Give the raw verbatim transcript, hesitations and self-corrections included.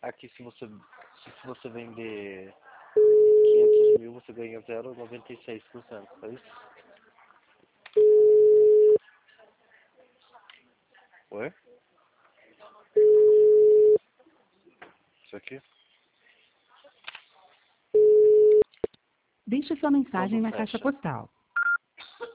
aqui se você, se você vender quinhentos mil, você ganha zero vírgula noventa e seis por cento, é isso? Oi? Isso aqui? Deixe sua mensagem Quando na caixa fecha? postal.